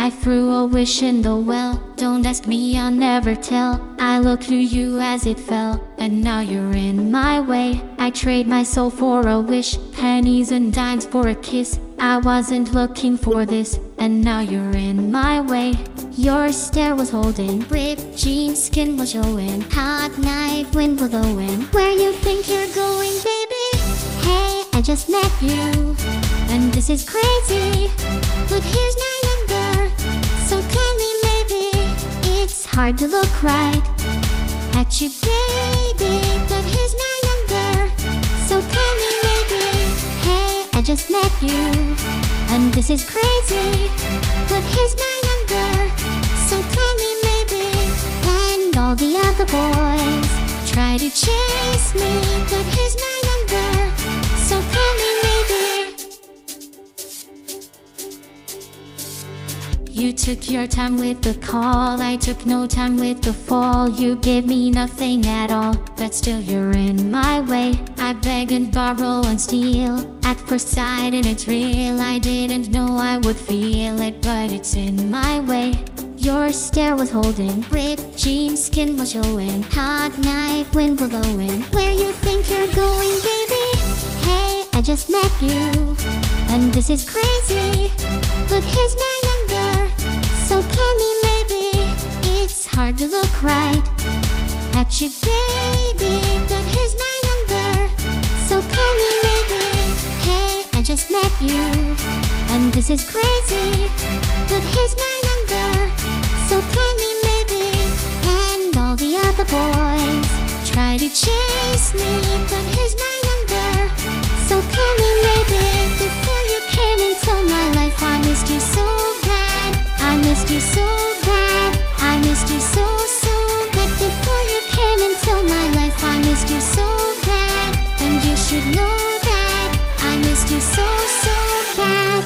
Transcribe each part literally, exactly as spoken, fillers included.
I threw a wish in the well. Don't ask me, I'll never tell. I looked through you as it fell, and now you're in my way. I trade my soul for a wish, pennies and dimes for a kiss. I wasn't looking for this, and now you're in my way. Your stare was holding, ripped jeans, skin was showing, hot knife, wind blowing. Where you think you're going, baby? Hey, I just met you, and this is crazy, but here's my number, so tell me maybe. It's hard to look right at you, baby, but here's my number, so tell me maybe. Hey, I just met you, and this is crazy, but here's my number, so tell me maybe. And all the other boys try to chase me, but here's my number, so tell me maybe. You took your time with the call, I took no time with the fall. You gave me nothing at all, but still you're in my way. I beg and borrow and steal at first sight, and it's real. I didn't know I would feel it, but it's in my way. Your stare was holding, ripped jeans, skin was showing, hot knife, wind blowing. Where you think you're going, baby? Hey, I just met you, and this is crazy, but here's my number, so tell me maybe. It's hard to look right at you, baby, but here's my number, so tell me maybe. Hey, I just met you, and this is crazy, but here's my number, so tell me maybe. And all the other boys try to chase me, but here's my number, so tell me maybe. Before you came into my life, I missed you so bad, I missed you so bad, I missed you so, so bad. Before you came into my life, I missed you so bad, and you should know that I missed you so, so bad.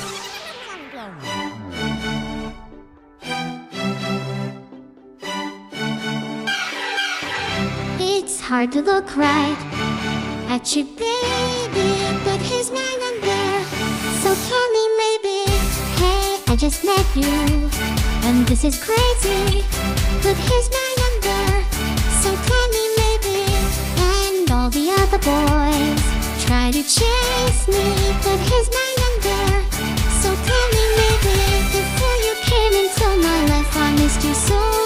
It's hard to look right at you, baby, but here's my number, so tell me maybe. Hey, I just met you, and this is crazy, but here's my number, so tell me maybe. And all the other boys try to chase me, but here's my number, so tell me maybe. Before you came into my life, I missed you so